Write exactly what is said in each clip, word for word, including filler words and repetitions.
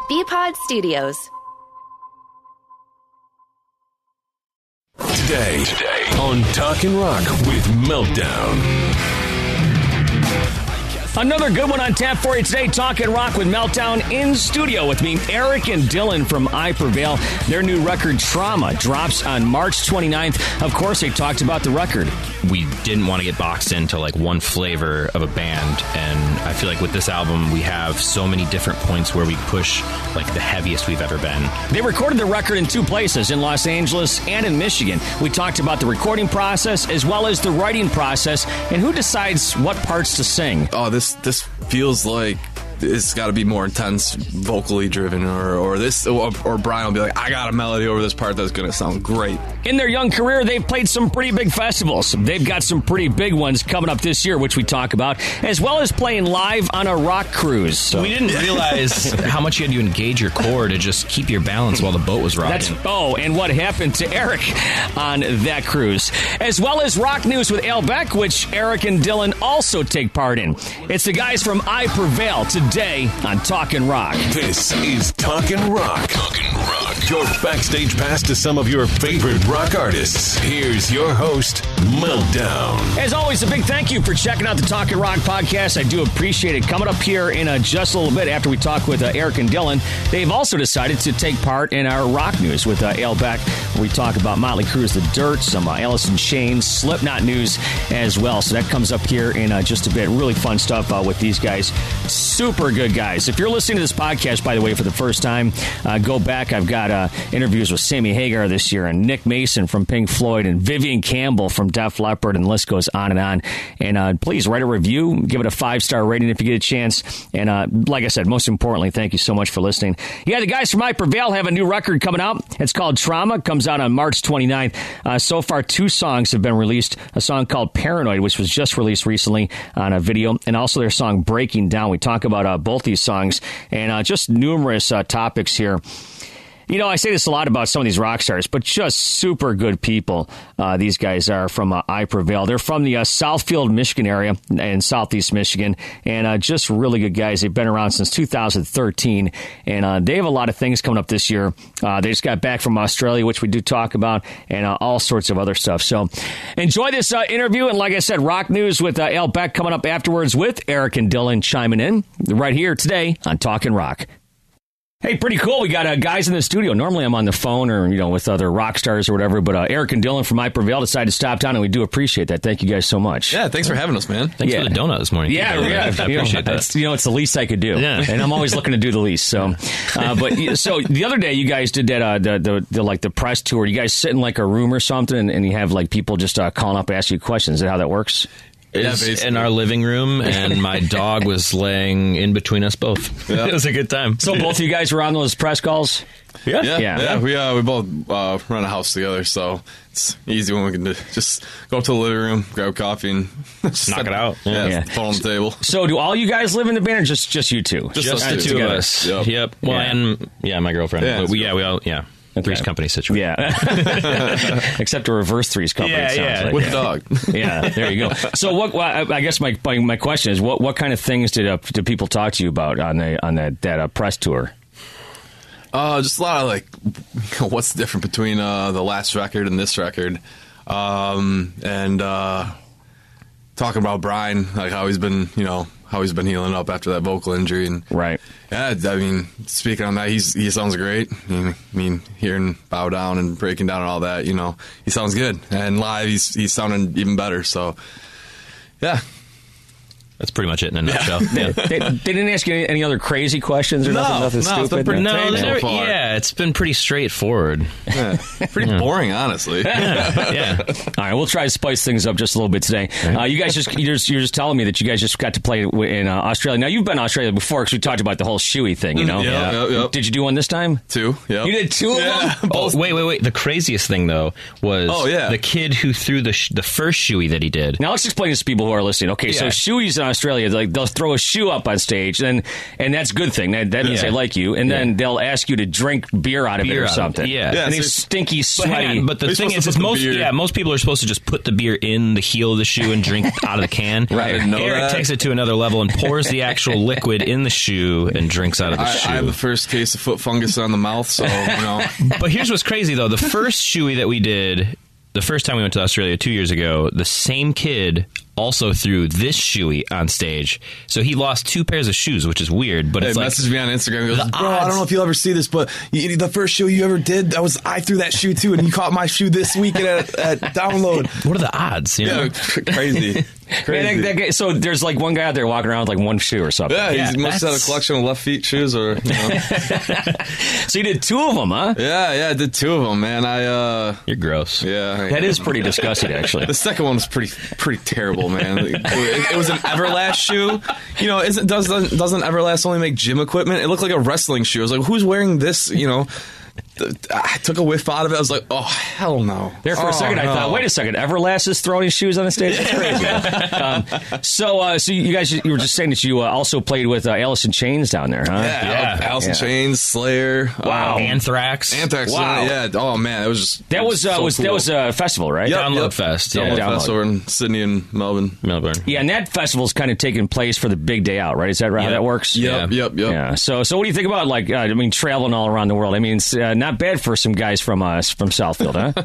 B-Pod Studios. Today, today on Talkin' Rock with Meltdown. Another good one on tap for you today. Talkin' Rock with Meltdown in studio with me, Eric and Dylan from I Prevail. Their new record, Trauma, drops on March twenty-ninth. Of course, they talked about the record. We didn't want to get boxed into like one flavor of a band, and I feel like with this album, we have so many different points where we push like the heaviest we've ever been. They recorded the record in two places, in Los Angeles and in Michigan. We talked about the recording process as well as the writing process and who decides what parts to sing. Oh, this this feels like it's got to be more intense, vocally driven, or or this, or, or Brian will be like, I got a melody over this part that's going to sound great. In their young career, they've played some pretty big festivals. They've got some pretty big ones coming up this year, which we talk about, as well as playing live on a rock cruise. So. We didn't realize how much you had to engage your core to just keep your balance while the boat was rocking. That's, oh, and what happened to Eric on that cruise. As well as rock news with Al Beck, which Eric and Dylan also take part in. It's the guys from I Prevail today on Talkin' Rock. This is Talkin' Rock. Talkin' Rock. Your backstage pass to some of your favorite rock artists. Here's your host, Meltdown. As always, a big thank you for checking out the Talkin' Rock podcast. I do appreciate it. Coming up here in uh, just a little bit after we talk with uh, Eric and Dylan, they've also decided to take part in our rock news with uh, Al Beck, where we talk about Motley Crue's The Dirt, some uh, Alice in Chains, Slipknot news as well. So that comes up here in uh, just a bit. Really fun stuff uh, with these guys. Super good guys. If you're listening to this podcast, by the way, for the first time, uh, go back. I've got uh, interviews with Sammy Hagar this year and Nick Mason from Pink Floyd and Vivian Campbell from Def Leppard, and the list goes on and on. And uh, please write a review. Give it a five-star rating if you get a chance. And uh, like I said, most importantly, thank you so much for listening. Yeah, the guys from I Prevail have a new record coming out. It's called Trauma. It comes out on March twenty-ninth. Uh, so far, two songs have been released. A song called Paranoid, which was just released recently on a video, and also their song Breaking Down. We talk about uh, both these songs and uh, just numerous uh, topics here. You know, I say this a lot about some of these rock stars, but just super good people. Uh, these guys are from uh, I Prevail. They're from the uh, Southfield, Michigan area in southeast Michigan, and uh, just really good guys. They've been around since two thousand thirteen, and uh, they have a lot of things coming up this year. Uh, they just got back from Australia, which we do talk about, and uh, all sorts of other stuff. So enjoy this uh, interview, and like I said, rock news with uh, Al Beck coming up afterwards with Eric and Dylan chiming in right here today on Talkin' Rock. Hey, pretty cool. We got uh, guys in the studio. Normally I'm on the phone or, you know, with other rock stars or whatever, but uh, Eric and Dylan from I Prevail decided to stop down, and we do appreciate that. Thank you guys so much. Yeah, thanks for having us, man. Thanks yeah. for the donut this morning. Yeah, yeah. I appreciate you know, that. It's, you know, it's the least I could do. Yeah. And I'm always looking to do the least. So, uh, but so the other day you guys did that, uh, the, the, the, like the press tour. You guys sit in like a room or something, and, and you have like people just uh, calling up, asking you questions. Is that how that works? Yeah, in our living room, and my dog was laying in between us both. Yeah. It was a good time. So both of you guys were on those press calls? Yeah, yeah, yeah. yeah. We uh, we both uh, run a house together, so it's easy when we can do, just go up to the living room, grab coffee, and just knock it out. Yeah, yeah. phone on the table. So, do all you guys live in the band, or just just you two? Just, Just us the two. two of Together. us. Yep. Yep. Well, Yeah. and yeah, my girlfriend. Yeah, but we, it's yeah, we all yeah. Three's company situation. Yeah. Except a reverse three's company. Yeah, it sounds yeah. like. With the dog. Yeah, there you go. So, what? Well, I guess my my question is, what what kind of things did uh, did people talk to you about on the on that that uh, press tour? Uh, just a lot of like, what's different between uh, the last record and this record, um, and uh, talking about Brian, like how he's been, you know, how he's been healing up after that vocal injury, and Right. yeah, I mean, speaking on that, he's he sounds great. I mean, I mean, hearing Bow Down and Breaking Down and all that, you know, he sounds good, and live he's he's sounding even better. So, yeah. That's pretty much it in a nutshell. They, they, they didn't ask you any, any other crazy questions or No, nothing, nothing no, it's been stupid. pretty No, tame they so never- far. yeah, it's been pretty straightforward. Yeah. Pretty Yeah. boring, honestly. Yeah, yeah. All right, we'll try to spice things up just a little bit today. Uh, you guys just you're, just you're just telling me that you guys just got to play in uh, Australia. Now you've been in Australia before because we talked about the whole shoey thing. You know, Yeah, yep, yep. Did you do one this time? Two. Yep. You did two of Yeah. them. Oh, wait, wait, wait. The craziest thing, though, was Oh, yeah. the kid who threw the sh- the first shoey that he did. Now let's explain this to people who are listening. Okay, so Yeah. shoey's uh, Australia, like they'll throw a shoe up on stage, and and that's a good thing. That, that means Yeah. they like you, and then Yeah. they'll ask you to drink beer out of Beer it or out of it, something. yeah. Yeah, and so it's it's- stinky, But, sweaty. hang on, but the You're thing supposed is, to is put the most beer- yeah most people are supposed to just put the beer in the heel of the shoe and drink out of the can. Right. I didn't know Eric that. takes it to another level and pours the actual liquid in the shoe and drinks out of the I, shoe. I have the first case of foot fungus on the mouth, so you know. But here's what's crazy, though. The first shoey that we did, the first time we went to Australia two years ago, the same kid also threw this shoey on stage. So he lost two pairs of shoes, which is weird. But Hey, it's like, messaged me on Instagram. He goes, the bro, I odds- don't know if you'll ever see this, but you, the first show you ever did, that was I threw that shoe too, and you caught my shoe this weekend at, at Download. what are the odds? You know? Yeah, crazy, crazy. Man, that- that guy- so there's like one guy out there walking around with like one shoe or something. yeah, Yeah, he must have that's- a collection of left feet shoes, or you know. So you did two of them, huh? yeah, yeah, I did two of them, man. I uh, You're gross. yeah, That is pretty disgusting, actually. The second one was pretty pretty terrible, man. It, it, it was an Everlast shoe. You know, isn't doesn't doesn't Everlast only make gym equipment? It looked like a wrestling shoe. I was like, who's wearing this? You know, I took a whiff out of it. I was like, oh hell no. There for oh, a second, I no. thought, wait a second, Everlast is throwing shoes on the stage? That's crazy. um, so, uh, so you guys, you were just saying that you uh, also played with uh, Alice in Chains down there, huh? Yeah, Yeah. Alice in Yeah. Chains, Slayer, Wow. um, Anthrax. Anthrax. Wow. Yeah. Oh man, it was just That it was, uh, so was that cool. was a festival, right? Yep, Download yep. Fest, yeah. Download Download. Fest over in Sydney and Melbourne. Melbourne. Yeah, and that festival's kind of taking place for the big day out, right? Is that right? How Yep. that works? Yep, Yeah. yep, yep. Yeah. So, so what do you think about like? Uh, I mean, traveling all around the world. I mean, it's uh, not bad for some guys from uh, from Southfield, huh?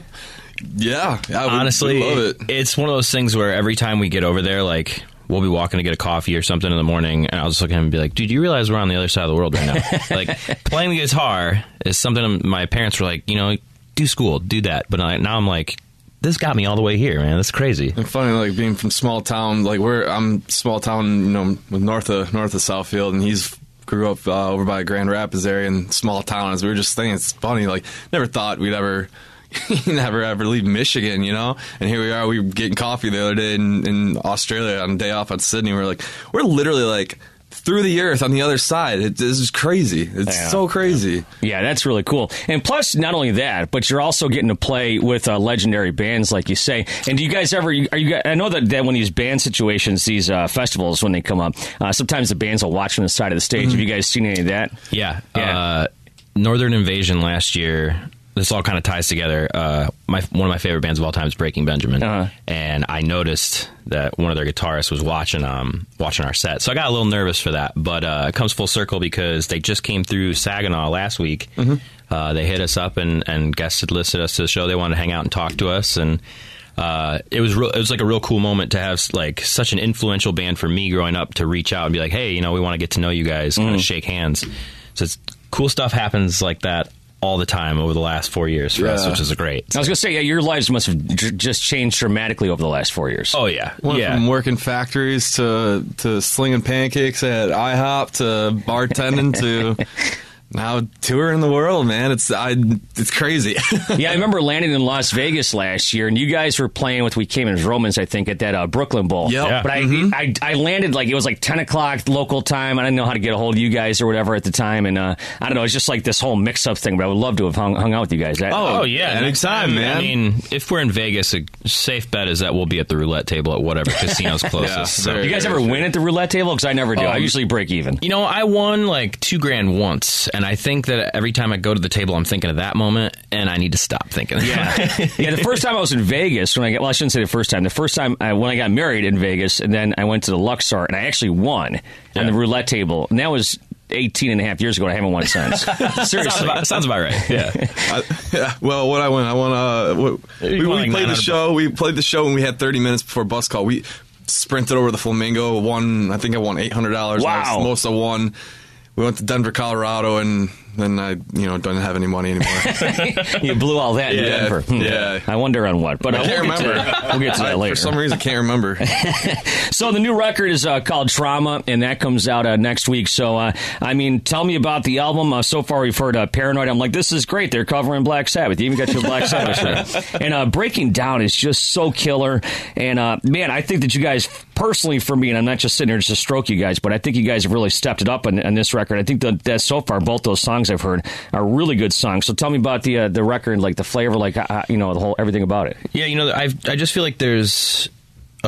Yeah, yeah. We, Honestly, we love it. it's one of those things where every time we get over there, like, we'll be walking to get a coffee or something in the morning, and I'll just look at him and be like, dude, you realize we're on the other side of the world right now? Like, playing the guitar is something my parents were like, you know, do school, do that. But I, now I'm like, this got me all the way here, man. That's crazy. And funny, like being from small town, like we're I'm small town, you know, north of north of Southfield, and he's grew up uh, over by Grand Rapids area in small towns. We were just thinking, it's funny, like never thought we'd ever. never ever leave Michigan, you know, and here we are. We were getting coffee the other day in, in Australia on a day off on Sydney. We're like, we're literally like through the earth on the other side. It, this is crazy. It's Yeah. so crazy. Yeah, that's really cool. And plus, not only that, but you're also getting to play with uh, legendary bands, like you say. And do you guys ever? Are you? guys- I know that, that when these band situations, these uh, festivals, when they come up, uh, sometimes the bands will watch from the side of the stage. Have you guys seen any of that? Yeah. Yeah. Uh, Northern Invasion last year. This all kind of ties together. Uh, my one of my favorite bands of all time is Breaking Benjamin, Uh-huh. and I noticed that one of their guitarists was watching um watching our set, so I got a little nervous for that. But uh, it comes full circle because they just came through Saginaw last week. Mm-hmm. Uh, they hit us up and and guested listed us to the show. They wanted to hang out and talk to us, and uh, it was real, it was like a real cool moment to have like such an influential band for me growing up to reach out and be like, hey, you know, we want to get to know you guys, kind of Mm. shake hands. So it's cool stuff happens like that all the time over the last four years for us, Yeah. which is great. I was going to say, yeah, your lives must have j- just changed dramatically over the last four years. Oh yeah, Went yeah. from working factories to to slinging pancakes at IHOP to bartending to now touring the world, man. It's I it's crazy. Yeah, I remember landing in Las Vegas last year, and you guys were playing with We Came as Romans, I think, at that uh, Brooklyn Bowl. Yep. Yeah. But I, I I landed, like, it was like ten o'clock local time. I didn't know how to get a hold of you guys or whatever at the time. And uh, I don't know, it's just like this whole mix-up thing, but I would love to have hung, hung out with you guys. That, Oh yeah, anytime, I man. mean, if we're in Vegas, a safe bet is that we'll be at the roulette table at whatever casino's closest. Yeah, so. very- you guys ever win at the roulette table? Because I never do. I Um, usually break even. You know, I won like two grand once, and I think that every time I go to the table, I'm thinking of that moment, and I need to stop thinking. Yeah, yeah. The first time I was in Vegas, when I got, well, I shouldn't say the first time. The first time I, when I got married in Vegas, and then I went to the Luxor, and I actually won on the roulette table, and that was eighteen and a half years ago. And I haven't won since. sounds, Seriously. about, sounds about right. Yeah. I, yeah. Well, what I won, I won. Uh, what, we, You we won like played nine the hundred show. We played the show, and we had thirty minutes before bus call. We sprinted over the Flamingo. Won. I think I won eight hundred dollars. Wow. Most I won. We went to Denver, Colorado, and then I, you know, don't have any money anymore. You blew all that in Yeah, Denver. Hmm. yeah. I wonder on what, but uh, I can't we'll, get to, remember. we'll get to that I- later. For some reason, I can't remember. So the new record is uh, called Trauma, and that comes out uh, next week. So, uh, I mean, tell me about the album. Uh, so far, we've heard uh, Paranoid. I'm like, this is great. They're covering Black Sabbath. You even got your Black Sabbath shirt. And uh, Breaking Down is just so killer. And, uh, man, I think that you guys, personally for me, and I'm not just sitting here just to stroke you guys, but I think you guys have really stepped it up on, on this record. I think that, that so far, both those songs I've heard are really good songs. So tell me about the uh, the record, like the flavor, like, uh, you know, the whole everything about it. Yeah, you know, I I just feel like there's a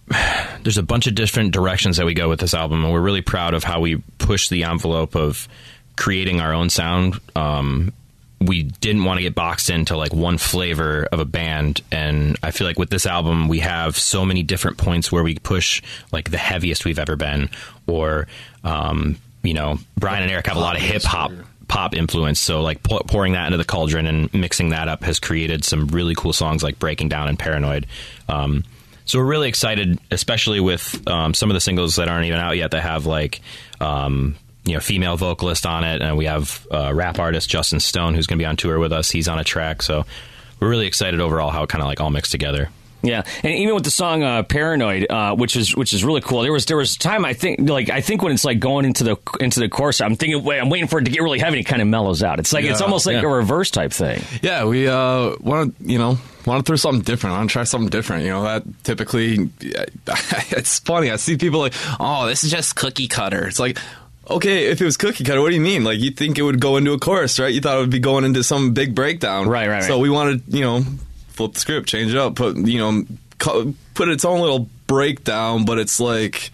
there's a bunch of different directions that we go with this album, and we're really proud of how we push the envelope of creating our own sound. Um, we didn't want to get boxed into like one flavor of a band, and I feel like with this album we have so many different points where we push like the heaviest we've ever been, or um, you know, Brian and Eric have a lot of hip hop pop influence, so like pour, pouring that into the cauldron and mixing that up has created some really cool songs like Breaking Down and Paranoid. Um, so we're really excited, especially with um, some of the singles that aren't even out yet that have like um, you know, female vocalist on it, and we have uh, rap artist Justin Stone who's going to be on tour with us. He's on a track, so we're really excited overall how it kind of like all mixed together. Yeah, and even with the song uh, "Paranoid," uh, which is which is really cool. There was there was time I think like I think when it's like going into the into the chorus, I'm thinking wait, I'm waiting for it to get really heavy. And it kind of mellows out. It's like yeah, it's almost like yeah. a reverse type thing. Yeah, we uh, want to you know want to throw something different. I want to try something different. You know, that typically it's funny. I see people like, oh, this is just cookie cutter. It's like, okay, if it was cookie cutter, what do you mean? Like, you think it would go into a chorus, right? You thought it would be going into some big breakdown. Right, right, right. So we wanted, you know, flip the script, change it up, put, you know, put its own little breakdown, but it's like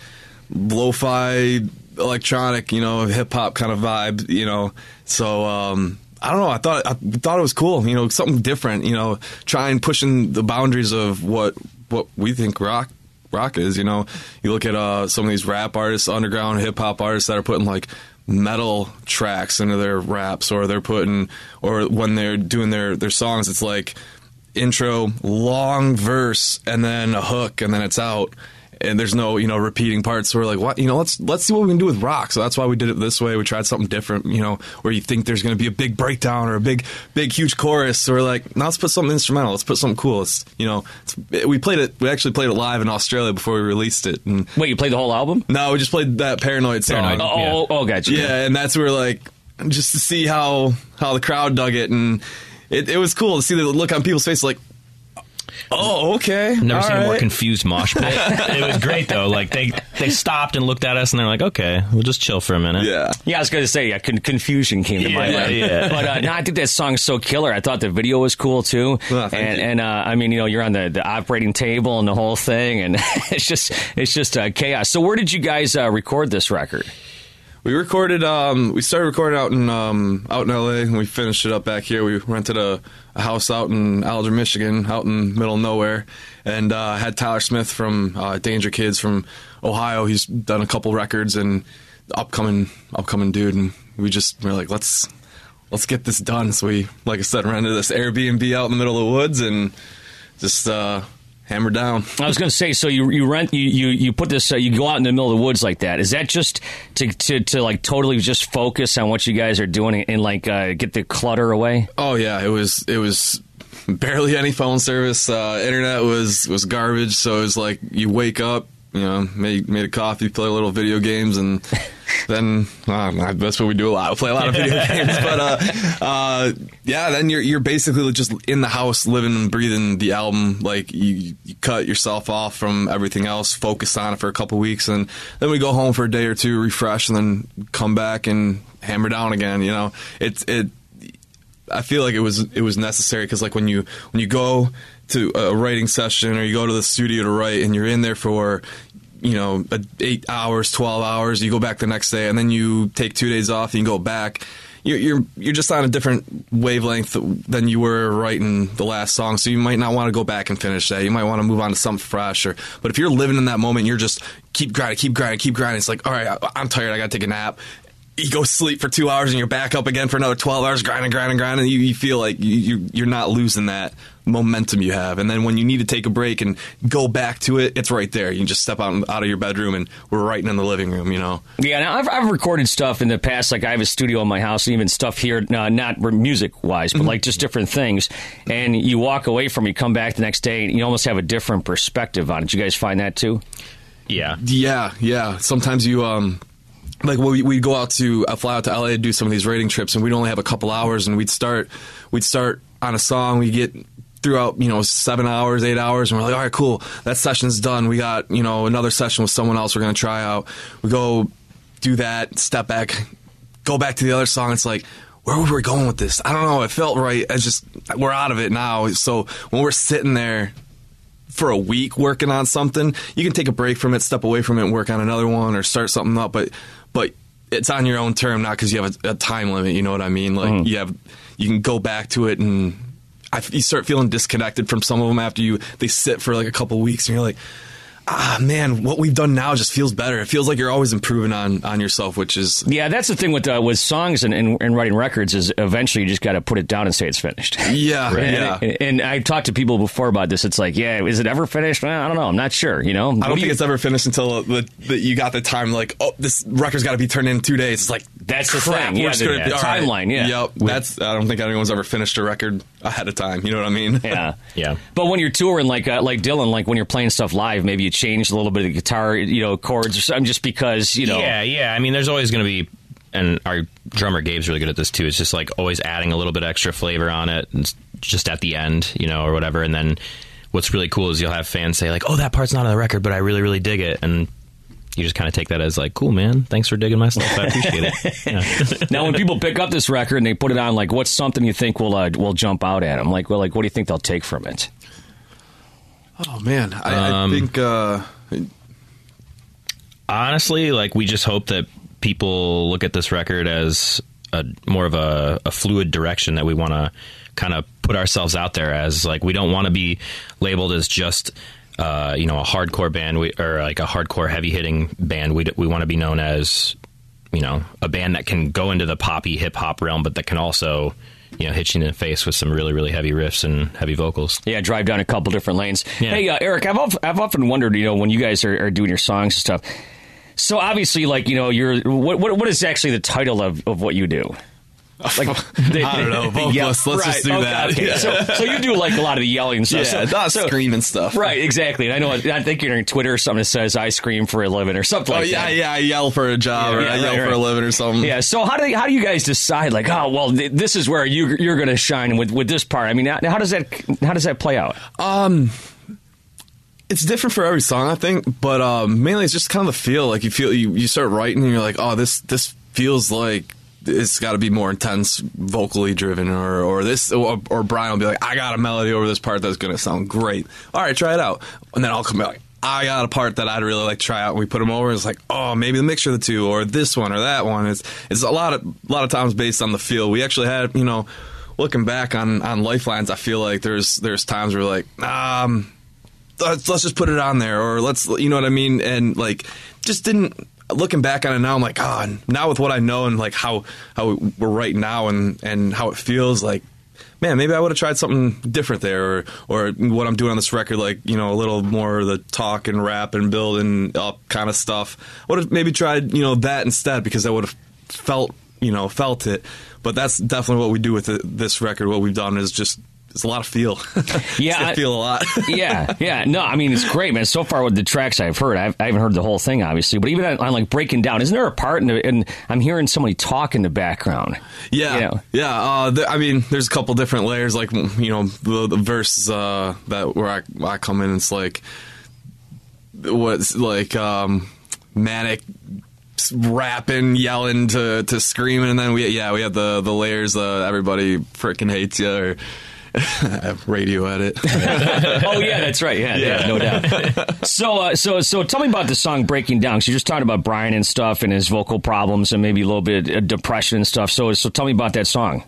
lo-fi, electronic, you know, hip-hop kind of vibe, you know. So, um, I don't know. I thought I thought it was cool, you know, something different, you know, trying pushing the boundaries of what what we think rock rock is, you know. You look at uh, some of these rap artists, underground hip-hop artists that are putting, like, metal tracks into their raps, or they're putting, or when they're doing their, their songs, it's like intro, long verse, and then a hook, and then it's out. And there's no, you know, repeating parts. So we're like, what? You know, let's let's see what we can do with rock. So that's why we did it this way. We tried something different, you know, where you think there's going to be a big breakdown or a big, big, huge chorus. So we're like, now let's put something instrumental. Let's put something cool. It's, you know, it's, we played it. We actually played it live in Australia before we released it. And wait, you played the whole album? No, we just played that Paranoid song. Paranoid. Oh, yeah. oh, oh, gotcha. Yeah, and that's where like just to see how how the crowd dug it, and it, it was cool to see the look on people's face, like, oh, okay. I've never All seen right. a more confused mosh pit. It was great, though. Like, they they stopped and looked at us, and they're like, okay, we'll just chill for a minute. Yeah. Yeah, I was going to say, yeah, con- confusion came to Yeah, my mind. yeah. But uh, no, I think that song's so killer. I thought the video was cool, too. Well, thank and, you. and uh, I mean, you know, you're on the, the operating table and the whole thing, and it's just it's just uh, chaos. So where did you guys uh, record this record? We recorded. Um, we started recording out in um, out in L A, and we finished it up back here. We rented a, a house out in Alger, Michigan, out in the middle of nowhere, and uh, had Tyler Smith from uh, Danger Kids from Ohio. He's done a couple records, and upcoming upcoming dude. And we just were like, let's let's get this done. So we, like I said, rented this Airbnb out in the middle of the woods, and just uh, hammered down. I was going to say, so you you rent you you, you put this uh, you go out in the middle of the woods like that. Is that just to to, to like totally just focus on what you guys are doing and, and like uh, get the clutter away? Oh yeah, it was it was barely any phone service. Uh, internet was was garbage. So it was like you wake up, you know, made made a coffee, play a little video games, and then uh, that's what we do a lot. We play a lot of video games, but uh, uh, yeah, then you're you're basically just in the house, living and breathing the album. Like you, you cut yourself off from everything else, focus on it for a couple weeks, and then we go home for a day or two, refresh, and then come back and hammer down again. You know, it's it. I feel like it was it was necessary, because like when you when you go to a writing session, or you go to the studio to write, and you're in there for, you know, eight hours, twelve hours, you go back the next day, and then you take two days off, and you go back. You're you're you're just on a different wavelength than you were writing the last song, so you might not want to go back and finish that. You might want to move on to something fresh. Or, but if you're living in that moment, you're just keep grinding, keep grinding, keep grinding. It's like, all right, I'm tired, I got to take a nap. You go sleep for two hours and you're back up again for another twelve hours, grinding, grinding, grinding. You, you feel like you, you, you're not losing that momentum you have. And then when you need to take a break and go back to it, it's right there. You can just step out, out of your bedroom, and we're writing in the living room, you know? Yeah, now I've, I've recorded stuff in the past. Like I have a studio in my house, and even stuff here, uh, not music-wise, but mm-hmm. like just different things. And you walk away from it, you come back the next day, and you almost have a different perspective on it. Did you guys find that too? Yeah. Yeah, yeah. Sometimes you... um. Like we we'd go out to uh, fly out to L A to do some of these rating trips, and we'd only have a couple hours, and we'd start we'd start on a song, we get throughout, you know, seven hours, eight hours, and we're like, all right, cool, that session's done. We got, you know, another session with someone else we're gonna try out. We go do that, step back, go back to the other song. It's like, where were we going with this? I don't know. It felt right. It's just we're out of it now. So when we're sitting there for a week working on something, you can take a break from it, step away from it, and work on another one or start something up. But but it's on your own term, not because you have a, a time limit. You know what I mean? Like mm. you have, you can go back to it, and I, you start feeling disconnected from some of them after you they sit for like a couple weeks, and you're like, ah, man, what we've done now just feels better. It feels like you're always improving on, on yourself, which is... Yeah, that's the thing with uh, with songs and, and, and writing records is eventually you just got to put it down and say it's finished. Yeah, right? yeah. And, and I've talked to people before about this. It's like, yeah, is it ever finished? Well, I don't know. I'm not sure, you know? I don't what think do you... it's ever finished until the, the, you got the time, like, oh, this record's got to be turned in two days. It's like, that's the crap, thing. Yeah, the, gonna, the timeline, right. yeah. Yep, that's, I don't think anyone's ever finished a record ahead of time. You know what I mean? Yeah. Yeah. But when you're touring, like uh, like Dylan, like when you're playing stuff live, maybe you change a little bit of the guitar, you know, chords or something just because, you know. Yeah, yeah. I mean, there's always going to be, and our drummer Gabe's really good at this too. It's just like always adding a little bit extra flavor on it, and just at the end, you know, or whatever. And then what's really cool is you'll have fans say like, "Oh, that part's not on the record, but I really, really dig it," and you just kind of take that as like, cool, man. Thanks for digging my stuff. I appreciate it. Yeah. Now, when people pick up this record and they put it on, like, what's something you think will uh, will jump out at them? Like, well, like, what do you think they'll take from it? Oh man, I, um, I think. Uh, honestly, like, we just hope that people look at this record as a more of a, a fluid direction that we want to kind of put ourselves out there as. Like, we don't want to be labeled as just. Uh, you know, a hardcore band we, or like a hardcore heavy hitting band. We we want to be known as, you know, a band that can go into the poppy hip hop realm, but that can also, you know, hit you in the face with some really, really heavy riffs and heavy vocals. Yeah, drive down a couple different lanes. Yeah. Hey, uh, Eric, I've often, I've often wondered, you know, when you guys are, are doing your songs and stuff. So obviously, like, you know, you're what what, what is actually the title of, of what you do? Like, they, I don't know. Vocalist. Yeah, let's right, just do okay, that. Okay. Yeah. So, so you do like a lot of the yelling and stuff. Yeah, so, not so, screaming stuff. Right, exactly. And I know. I think you're on Twitter or something that says "I scream for a living" or something oh, like yeah, that. Yeah, I yell for a job, yeah, or yeah, I yell right, for right. a living or something. Yeah. So how do they, how do you guys decide? Like, oh, well, th- this is where you you're going to shine with with this part. I mean, how, how does that how does that play out? Um. It's different for every song, I think, but um, mainly it's just kind of the feel. Like you feel you, you start writing, and you're like, oh, this this feels like. It's got to be more intense, vocally driven, or or this, or, or Brian will be like, I got a melody over this part that's going to sound great. All right, try it out, and then I'll come back like, I got a part that I'd really like to try out, and we put them over. And it's like, oh, maybe the mixture of the two, or this one, or that one. It's it's a lot of a lot of times based on the feel. We actually had, you know, looking back on, on Lifelines, I feel like there's there's times where we're like, um, let's let's just put it on there, or let's, you know what I mean, and like just didn't. Looking back on it now, I'm like, oh, now with what I know and like how how we're right now and, and how it feels, like, man, maybe I would have tried something different there, or or what I'm doing on this record, like, you know, a little more of the talk and rap and building up kind of stuff. Would have maybe tried, you know, that instead, because I would have felt, you know, felt it. But that's definitely what we do with the, this record. What we've done is just. It's a lot of feel. Yeah, I feel a lot. yeah, yeah. No, I mean, it's great, man. So far with the tracks I've heard, I've, I haven't heard the whole thing, obviously, but even on, on like Breaking Down, isn't there a part, in the, and I'm hearing somebody talk in the background? Yeah, you know? yeah. Uh, th- I mean, there's a couple different layers, like, you know, the, the verse uh, that where I, I come in, it's like, what's like um, manic. Rapping, yelling to, to screaming, and then we yeah we have the the layers. Uh, everybody freaking hates you, or radio edit. Oh yeah, that's right. Yeah, yeah, yeah no doubt. So uh, so so tell me about the song Breaking Down. So you're just talking about Brian and stuff, and his vocal problems, and maybe a little bit of depression and stuff. So so tell me about that song.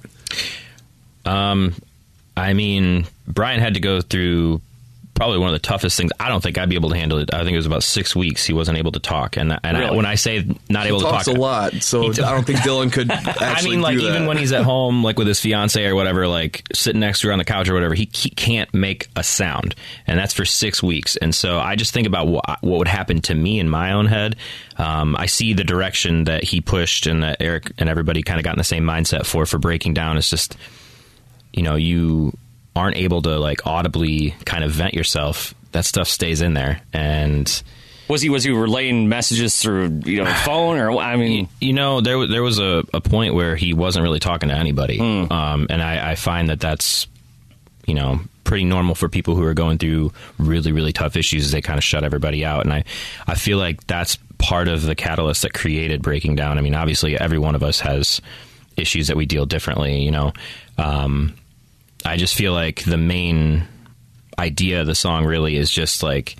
Um, I mean, Brian had to go through. Probably one of the toughest things. I don't think I'd be able to handle it. I think it was about six weeks he wasn't able to talk, and and really? I, when I say not he able to talk, he talks a lot. So I don't think Dylan could. Actually I mean, like do even that. when he's at home, like with his fiance or whatever, like sitting next to her on the couch or whatever, he, he can't make a sound, and that's for six weeks. And so I just think about what what would happen to me in my own head. Um, I see the direction that he pushed, and that Eric and everybody kind of got in the same mindset for for Breaking Down. It's just, you know, you aren't able to like audibly kind of vent yourself. That stuff stays in there. And was he was he relaying messages through, you know, phone, or I mean, you, you know, there there was a, a point where he wasn't really talking to anybody, mm. um, and I, I find that that's, you know, pretty normal for people who are going through really really tough issues. Is they kind of shut everybody out, and I I feel like that's part of the catalyst that created Breaking Down. I mean, obviously, every one of us has issues that we deal differently. You know, um, I just feel like the main idea of the song really is just like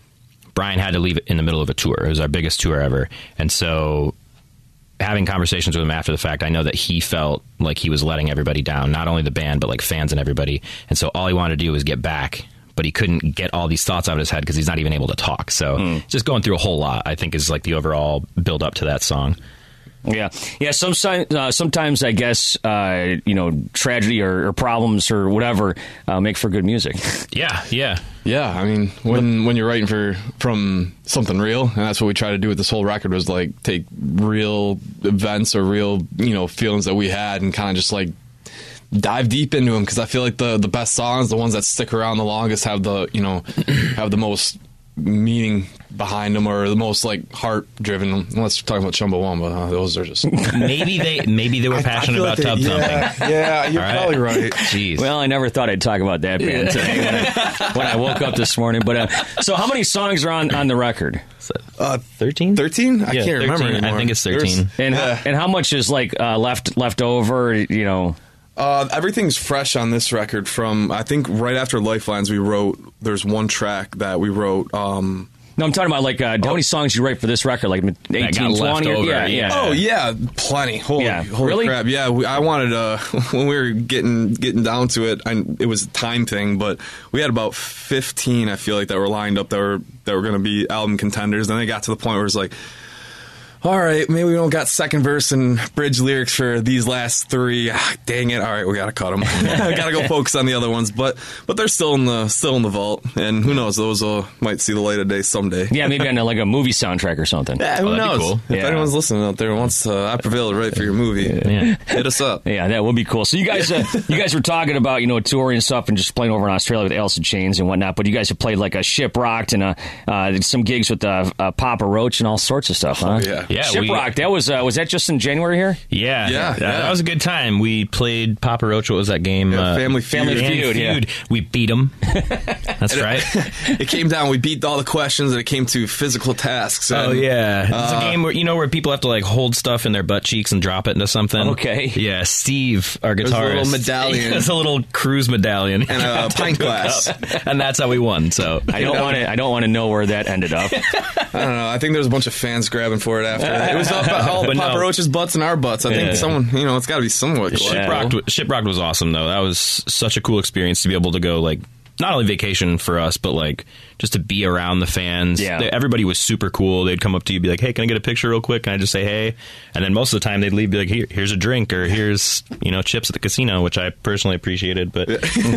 Brian had to leave it in the middle of a tour. It was our biggest tour ever. And so having conversations with him after the fact, I know that he felt like he was letting everybody down, not only the band, but like fans and everybody. And so all he wanted to do was get back, but he couldn't get all these thoughts out of his head because he's not even able to talk. So mm. just going through a whole lot, I think, is like the overall build up to that song. Yeah, yeah. Sometimes, uh, sometimes I guess uh, you know, tragedy or, or problems or whatever uh, make for good music. Yeah, yeah, yeah. I mean, when when you're writing for from something real, and that's what we try to do with this whole record, was like take real events or real you know feelings that we had and kind of just like dive deep into them, because I feel like the the best songs, the ones that stick around the longest, have the you know have the most meaning behind them, or the most like heart driven. Unless we're talking about Chumbawamba, huh? Those are just maybe they maybe they were passionate about like Tub yeah, Thumping. Yeah, you're right. Probably right. Jeez. Well, I never thought I'd talk about that band yeah. today when I, when I woke up this morning. But uh, so, how many songs are on, on the record? Uh, thirteen. Thirteen? I yeah, can't remember anymore. I think it's thirteen. There's, and yeah. how, and how much is like uh, left left over? You know. Uh, everything's fresh on this record. From I think right after Lifelines, we wrote. There's one track that we wrote. Um, no, I'm talking about like uh, how many songs you write for this record? Like eighteen, twenty? Or, yeah, yeah. Oh yeah, plenty. Holy, yeah. holy really? crap! Yeah, we, I wanted uh, when we were getting getting down to it. I, it was a time thing, but we had about fifteen. I feel like that were lined up that were that were going to be album contenders. Then they got to the point where it was like, all right, maybe we don't got second verse and bridge lyrics for these last three. Ah, dang it! All right, we gotta cut them. We gotta go focus on the other ones. But but they're still in the still in the vault, and who knows? Those uh, might see the light of day someday. Yeah, maybe on like a movie soundtrack or something. Yeah, who oh, knows? Cool. If yeah. anyone's listening out there wants uh, I Prevail to write for your movie, yeah. hit us up. Yeah, that would be cool. So you guys, uh, you guys were talking about you know touring and stuff, and just playing over in Australia with Alice in Chains and whatnot. But you guys have played like a Shiprocked and uh, uh, some gigs with uh, uh, Papa Roach and all sorts of stuff. Huh? Oh, yeah, yeah. Shiprocked. That was uh, was that just in January here? Yeah, yeah, that, yeah. that was a good time. We played Papa Roach. What was that game? Yeah, uh, Family Feud. Family Feud. Feud, yeah. We beat them. That's And right. It, it came down. We beat all the questions, and it came to physical tasks. And, Oh yeah, it's uh, a game where you know where people have to like hold stuff in their butt cheeks and drop it into something. Okay. Yeah, Steve, our There's a guitarist, little medallion. There's a little cruise medallion And a pint glass. and that's how we won. So I don't want to. I don't want to know where that ended up. I don't know. I think there's a bunch of fans grabbing for it after. It was up all But Papa no. Roach's butts and our butts. I think Yeah. someone, you know, it's got to be somewhat Shiprocked, collectible. Shiprocked was awesome though. That was such a cool experience to be able to go like not only vacation for us, but like just to be around the fans. Yeah. They, everybody was super cool. They'd come up to you, be like, "Hey, can I get a picture real quick?" And I just say, "Hey," and then most of the time they'd leave, be like, Here, "Here's a drink," or "Here's you know chips at the casino," which I personally appreciated. But Yeah,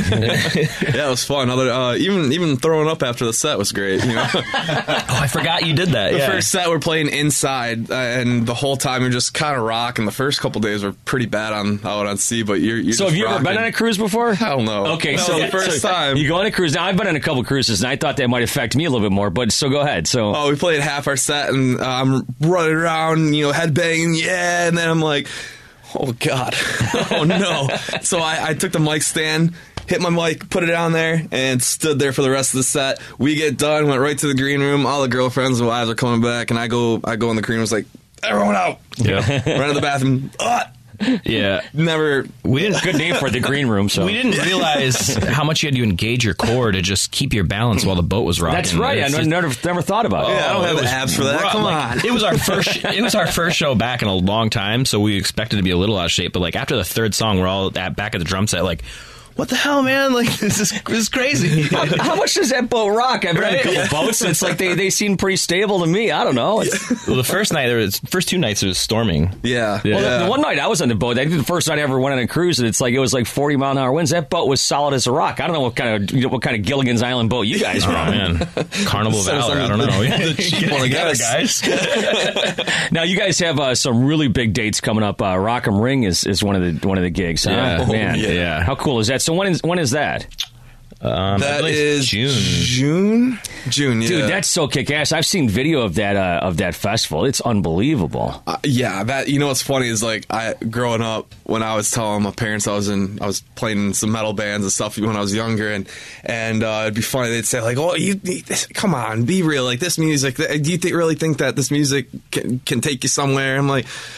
it was fun. Other, uh, even even throwing up after the set was great. You know, oh, I forgot you did that. the yeah. first set we're playing inside, uh, and the whole time you're just kind of rocking. The first couple days were pretty bad on out on sea, but you're, you're So just have you ever rocking. been on a cruise before? Hell no. Okay, No, so the first so time you go on a cruise. Now I've been on a couple cruises, and I thought that might affect me a little bit more. But so go ahead. So Oh, we played half our set, and uh, I'm running around, you know, headbanging, yeah, and then I'm like, oh, God, oh, no. So I, I took the mic stand, hit my mic, put it down there, and stood there for the rest of the set. We get done, went right to the green room. All the girlfriends and wives are coming back, and I go I go in the green room, was like, everyone out. Yeah. Run to the bathroom. Ah! yeah. Never. We didn't. good name for it, the green room. So We didn't realize how much you had to engage your core to just keep your balance while the boat was rocking. That's right. I It's never, just- never never thought about it. Yeah, I don't Oh, have it the was abs for that. rough. Come Like, on. It was our first. It was our first show back in a long time, so we expected to be a little out of shape. But like after the third song, we're all at, back at the drum set, like, what the hell, man? Like this is this is crazy. How much does that boat rock? I've been on a Right? couple boats. It's like they, they seem pretty stable to me. I don't know. It's, Well, the first night, there was first two nights, it was storming. Yeah. Yeah. well, yeah. the, the one night I was on the boat, I think the first night I ever went on a cruise, and it's like it was like forty mile an hour winds. That boat was solid as a rock. I don't know what kind of you know, what kind of Gilligan's Island boat you guys Oh were on. man, Carnival of So Valor. I some don't of know. the- the cheap one, I Together, guess. guys. Now you guys have uh, some really big dates coming up. Uh, Rock'em Ring is, is one of the one of the gigs. Huh? Yeah. Oh, man, yeah. Yeah. How cool is that? So when is when is that? Um, I That believe is June. June? June, yeah. Dude, that's so kick ass. I've seen video of that uh, of that festival. It's unbelievable. Uh, yeah, that you know what's funny is like I growing up when I was telling my parents I was in I was playing in some metal bands and stuff when I was younger and and uh, it'd be funny they'd say like oh you, you this, come on be real like this music do you th- really think that this music can, can take you somewhere I'm like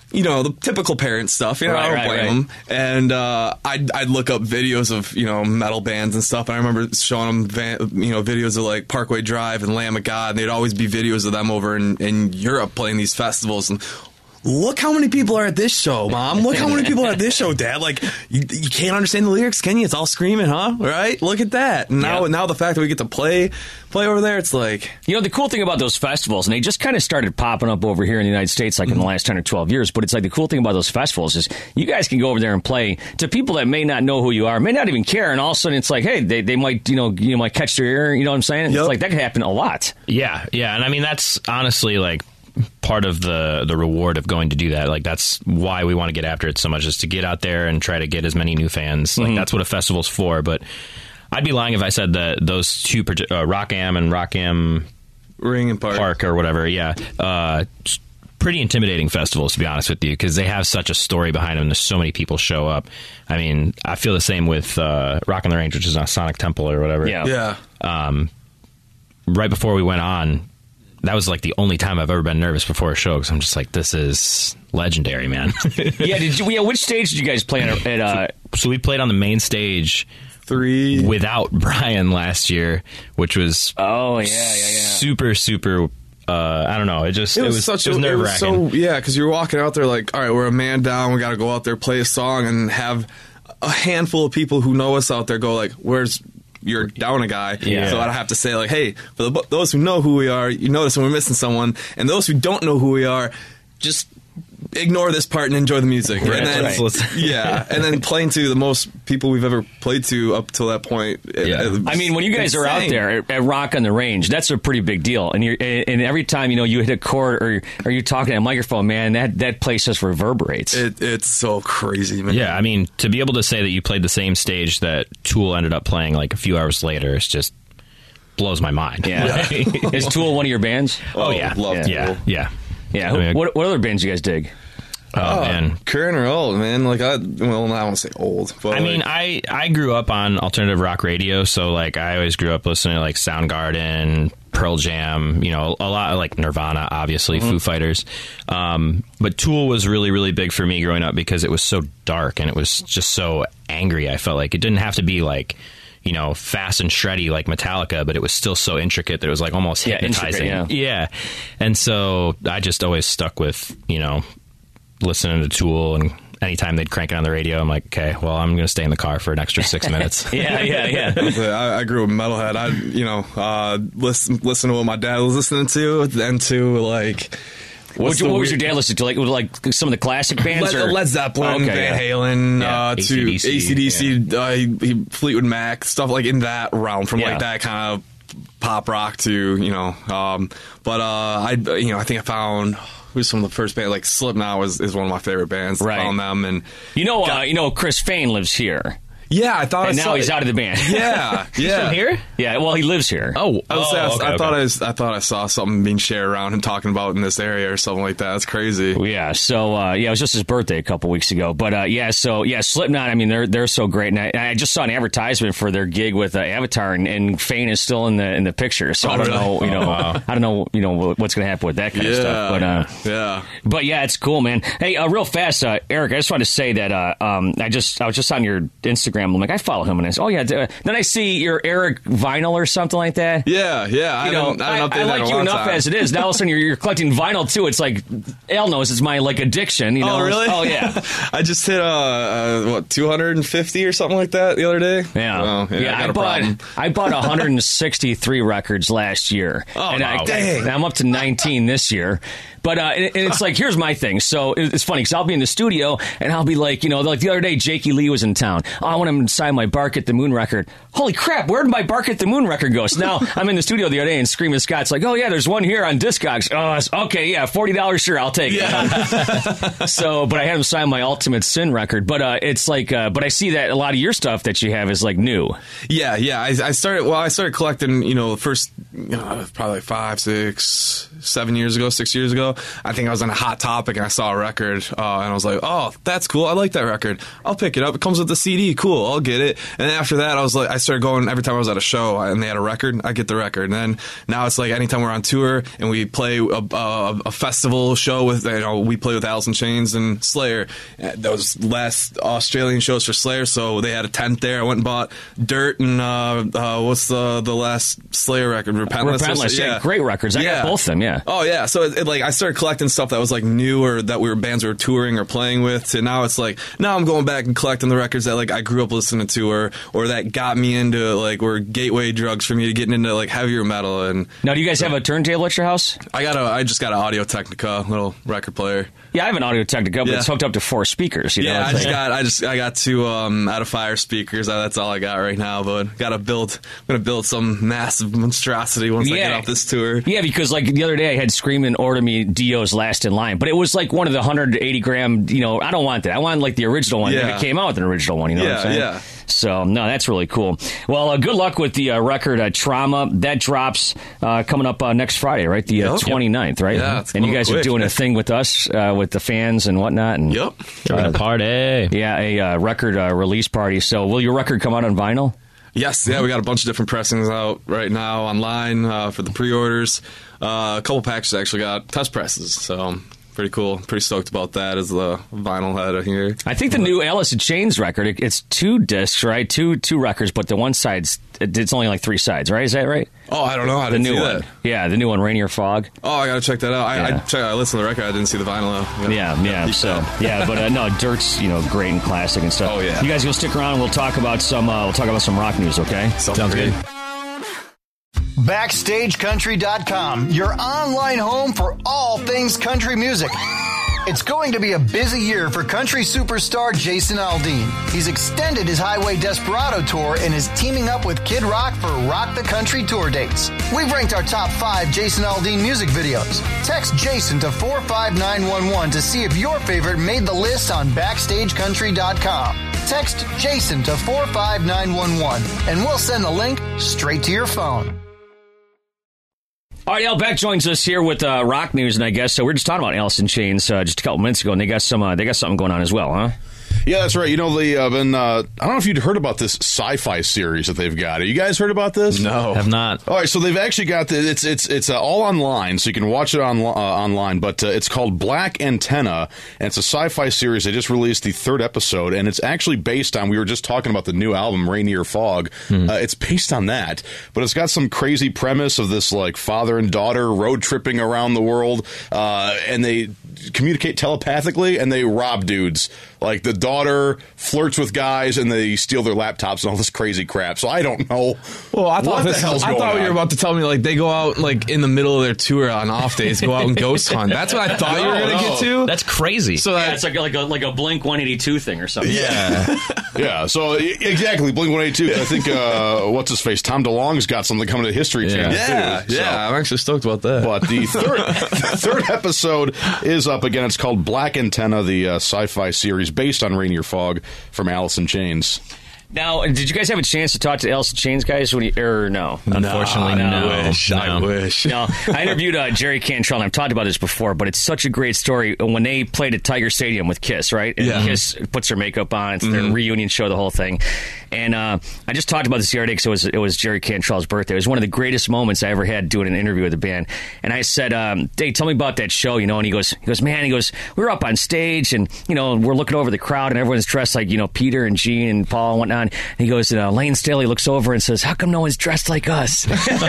you know, the typical parent stuff. You know, Right, I don't right, blame right. them. And uh, I'd I'd look up videos of you know metal bands and stuff. And I remember showing them van, you know videos of like Parkway Drive and Lamb of God. And they'd always be videos of them over in, in Europe playing these festivals. And look how many people are at this show, Mom. Look how many people are at this show, Dad. Like, you, you can't understand the lyrics, can you? It's all screaming, huh? Right? Look at that. And now, Yeah. now the fact that we get to play play over there, it's like... You know, the cool thing about those festivals, and they just kind of started popping up over here in the United States like in the last ten or twelve years, but it's like the cool thing about those festivals is you guys can go over there and play to people that may not know who you are, may not even care, and all of a sudden it's like, hey, they, they might, you know, you might catch their ear, you know what I'm saying? And Yep. It's like that could happen a lot. Yeah, yeah, and I mean that's honestly like part of the the reward of going to do that. Like that's why we want to get after it so much, is to get out there and try to get as many new fans. Like that's what a festival's for. But I'd be lying if I said that those two uh, Rock Am and Rock Am Ring and Park. Park or whatever, yeah, uh, pretty intimidating festivals, to be honest with you, because they have such a story behind them. There's so many people show up. I mean, I feel the same with uh, Rock on the Range, which is on Sonic Temple or whatever. Yeah. Yeah. Um, right before we went on, that was like the only time I've ever been nervous before a show, because I'm just like, this is legendary, man. Yeah, did you? Yeah, which stage did you guys play at? at uh, So we played on the main stage Three. without Brian last year, which was oh yeah, yeah, yeah. super, super. Uh, I don't know. It just It it was, was, such it was a, it nerve was so wracking. yeah, because you're walking out there like, all right, we're a man down. We got to go out there, play a song, and have a handful of people who know us out there go like, "Where's your down a guy?" Yeah. So I have to say like, "Hey, for the, those who know who we are, you notice when we're missing someone, and those who don't know who we are, just ignore this part and enjoy the music." Right, And then, right. Listen. yeah, and then playing to the most people we've ever played to up till that point. it- Yeah. it was I mean, when you guys are out insane. there at, at Rock on the Range, that's a pretty big deal. And you're, and every time you know you hit a chord or or you talking to a microphone, man, that, that place just reverberates. It, it's so crazy, man. Yeah, I mean, to be able to say that you played the same stage that Tool ended up playing like a few hours later is just blows my mind. Yeah, is Tool one of your bands? Oh, yeah. love yeah. Tool. Yeah. Yeah. I mean, what what other bands you guys dig? Oh, man. Current or old, man. Like I, well, I don't want to say old, but I mean, like, I, I grew up on alternative rock radio, so like I always grew up listening to like Soundgarden, Pearl Jam, you know, a lot of like Nirvana, obviously, Foo Fighters. Um, but Tool was really, really big for me growing up because it was so dark and it was just so angry. I felt like it didn't have to be like, you know, fast and shreddy like Metallica, but it was still so intricate that it was like almost Yeah, hypnotizing. intricate, yeah. And so I just always stuck with, you know, listening to Tool, and anytime they'd crank it on the radio, I'm like, okay, well, I'm going to stay in the car for an extra six minutes. Yeah, yeah, yeah. I, I grew up metalhead. I, you know, uh, listen, listen to what my dad was listening to, then to like. What, what's what the was your weird- dad listening to? Like, like some of the classic bands? Led, or? Led Zeppelin, Okay, Van yeah. Halen, Yeah, uh, to A C D C, A C D C, uh, he, he, Fleetwood Mac, stuff like in that realm, from Yeah. like that kind of pop rock to, you know. Um, but uh, I, you know, I think I found who's some of the first bands, like Slipknot was is one of my favorite bands. Right. I found them, and You know, uh, Got- you know, Chris Fain lives here, yeah, I thought and I now saw he's out of the band. Yeah, yeah. From here? Yeah, well, he lives here. Oh, I, was, oh, I, okay, I okay. thought I, was, I thought I saw something being shared around him talking about in this area or something like that. That's crazy. Yeah, so uh, yeah, it was just his birthday a couple weeks ago. But uh, yeah, so yeah, Slipknot. I mean, they're they're so great, and I, I just saw an advertisement for their gig with uh, Avatar, and, and Fain is still in the in the picture. So Oh, I don't really? know, you know, Oh, wow. I don't know, you know, what's going to happen with that kind of stuff. But uh, yeah. But yeah, it's cool, man. Hey, uh, real fast, uh, Eric, I just wanted to say that uh, um, I just I was just on your Instagram. I'm like, I follow him, and I said, oh yeah. Uh, then I see your Eric vinyl or something like that. Yeah, yeah. You I know, haven't- I, I, haven't updated I that like in a you long enough time. as it is. Now all of a sudden you're, you're collecting vinyl too. It's like Elle knows it's my like addiction. You know? Oh, really? Oh, yeah. I just hit uh, uh what two hundred fifty or something like that the other day. Yeah, Oh, yeah. yeah. I, I, got a bought problem. I bought one hundred sixty-three records last year. Oh, and I, wow. Dang. I'm up to nineteen this year. But uh, and, and it's like, here's my thing. So it- it's funny because I'll be in the studio and I'll be like, you know, like the other day, Jakey Lee was in town. Oh, I want him to sign my Bark at the Moon record. Holy crap, where did my Bark at the Moon record go? So now I'm in the studio the other day and Screaming Scott's like, oh yeah, there's one here on Discogs. Oh, it's- okay, yeah, forty dollars, sure, I'll take it. So, but I had him sign my Ultimate Sin record. But uh, it's like, uh, but I see that a lot of your stuff that you have is like new. Yeah, yeah. I, I started. Well, I started collecting. You know, the first uh, probably like five, six, seven years ago, six years ago. I think I was on a Hot Topic and I saw a record, uh, and I was like, oh, that's cool. I like that record. I'll pick it up. It comes with the C D. Cool. I'll get it. And then after that, I was like, I started going every time I was at a show and they had a record, I get the record. And then now it's like anytime we're on tour and we play a, a, a festival show with, you know, we play with Alice in Chains and Slayer. Those last Australian shows for Slayer, so they had a tent there. I went and bought Dirt and uh, uh, what's the the last Slayer record? Repentless. Repentless, yeah. yeah. Great records. I yeah. got both of them, yeah. Oh, yeah. So, it, it, like, I started collecting stuff that was, like, new or that we were bands we were touring or playing with. To now it's like, now I'm going back and collecting the records that, like, I grew up listening to or, or that got me into, like, were gateway drugs for me to getting into, like, heavier metal. And now, do you guys have a turntable at your house? I got a, I just got an Audio Technica little record player. Yeah, I have an Audio Technica, but yeah. it's hooked up to four speakers. You know, yeah, I just like, got, I just, I got two um, out of fire speakers. That's all I got right now. But gotta build, I'm gonna build some massive monstrosity once yeah. I get off this tour. Yeah, because like the other day I had Screamin' order me Dio's Last in Line, but it was like one of the one hundred eighty gram. You know, I don't want that. I want like the original one. Yeah. If it came out with an original one. You know yeah, what I'm saying? Yeah. So, no, that's really cool. Well, uh, good luck with the uh, record uh, Trauma. That drops uh, coming up uh, next Friday, right? The uh, yep. twenty-ninth, right? Yeah, it's and you guys quick. are doing a thing with us, uh, with the fans and whatnot. And, yep. We're going to party. Yeah, a uh, record uh, release party. So, will your record come out on vinyl? Yes, yeah, we got a bunch of different pressings out right now online uh, for the pre-orders. Uh, a couple packages actually got test presses, so pretty cool. Pretty stoked about that as the vinyl head here. I think the new Alice in Chains record, it, it's two discs, right? Two two records, but the one side's, it's only like three sides, right? Is that right? Oh, I don't know. I the didn't new see one. that. Yeah, the new one, Rainier Fog. Oh, I gotta check that out. I, Yeah. I, check, I listened to the record. I didn't see the vinyl though. Yeah, yeah. So, yeah, but uh, no, Dirt's, you know, great and classic and stuff. Oh, yeah. You guys go stick around. We'll talk about some. Uh, we'll talk about some rock news. Okay. Sounds good. Backstage Country dot com, your online home for all things country music. It's going to be a busy year for country superstar Jason Aldean. He's extended his Highway Desperado tour and is teaming up with Kid Rock for Rock the Country tour dates. We've ranked our top five Jason Aldean music videos. Text Jason to four five nine one one to see if your favorite made the list on Backstage Country dot com. Text Jason to four five nine one one and we'll send the link straight to your phone. All right, Al Beck joins us here with uh, rock news, and I guess so. We we're just talking about Alice in Chains uh, just a couple minutes ago, and they got some. Uh, they got something going on as well, huh? Yeah, that's right. You know, they uh, been. Uh, I don't know if you'd heard about this sci-fi series that they've got. Have you guys heard about this? No, Have not. All right, so they've actually got the, it's it's it's uh, all online, so you can watch it on uh, online. But uh, it's called Black Antenna, and it's a sci-fi series. They just released the third episode, and it's actually based on. We were just talking about the new album Rainier Fog. Mm. Uh, it's based on that, but it's got some crazy premise of this like father and daughter road tripping around the world, uh, and they communicate telepathically, and they rob dudes. Like the daughter flirts with guys and they steal their laptops and all this crazy crap. So I don't know. Well, I thought what this, the hell's I going thought on. you were about to tell me like they go out like in the middle of their tour on off days, go out and ghost hunt. That's what I thought you were going to No, get to. That's crazy. So Yeah, that, it's like like a like a Blink one eighty-two thing or something. yeah. Yeah, so e- exactly, Blink one eighty-two. I think uh, what's his face, Tom DeLonge's got something coming to History Yeah. Channel yeah, too. So- yeah, I'm actually stoked about that. But the third third episode is up again. It's called Black Antenna, the uh, sci-fi series based on Rainier Fog from Alice in Chains. Now, did you guys have a chance to talk to Alice in Chains guys when you, or no? Unfortunately, no. no. I wish. I No. wish. No, I interviewed uh, Jerry Cantrell, and I've talked about this before, but it's such a great story. When they played at Tiger Stadium with Kiss, right? And Yeah. Kiss puts their makeup on. It's their reunion show, the whole thing. And uh, I just talked about this the other day because it was, it was Jerry Cantrell's birthday. It was one of the greatest moments I ever had doing an interview with the band. And I said, um, Dave, tell me about that show, you know? And he goes, he goes, man, he goes, we were up on stage, and, you know, we're looking over the crowd, and everyone's dressed like, you know, Peter and Gene and Paul and whatnot. And he goes, uh, Lane Staley looks over and says, how come no one's dressed like us?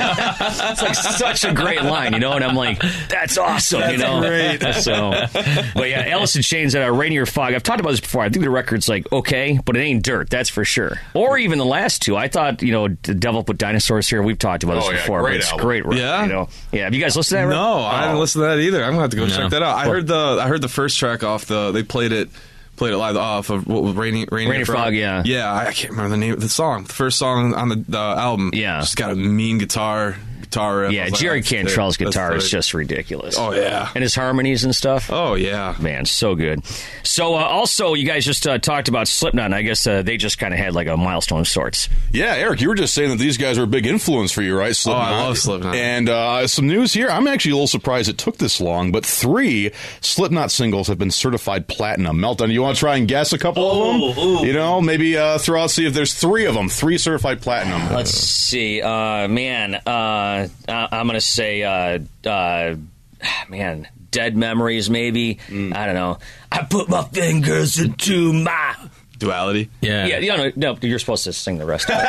It's like such a great line, you know? And I'm like, that's awesome, you know? Great. So, but yeah, Alice in Chains, uh, Rainier Fog. I've talked about this before. I think the record's like okay, but it ain't Dirt, that's for sure. Or even the last two. I thought, you know, The Devil Put Dinosaurs Here. We've talked about this Oh, yeah, before, great but it's album. great. Record, Yeah? you know? Yeah. Have you guys listened to that? record? No, I haven't listened to that either. I'm gonna have to go No. check that out. I heard the I heard the first track off the. They played it. Played it live off of what was Rainy Rainy Rainier Fog, yeah. Yeah, I I can't remember the name of the song. The first song on the, the album. Yeah. Just got a mean guitar guitar riff. Yeah, like, Jerry that's Cantrell's sick. guitar That's is sick. just ridiculous. Oh, yeah. And his harmonies and stuff. Oh, yeah. Man, so good. So, uh, also, you guys just uh, talked about Slipknot, and I guess uh, they just kind of had like a milestone of sorts. Yeah, Eric, you were just saying that these guys are a big influence for you, right? Slipknot. Oh, I love Slipknot. And uh, some news here. I'm actually a little surprised it took this long, but three Slipknot singles have been certified platinum. Meltdown, you want to try and guess a couple Ooh, of them? ooh. You know, maybe uh, throw out, see if there's three of them, three certified platinum. Let's see. Uh, man, uh, I- I'm going to say, uh, uh, man, Dead Memories, maybe. Mm. I don't know. I put my fingers into my... Duality. Yeah. Yeah, you know, no, you're supposed to sing the rest of it.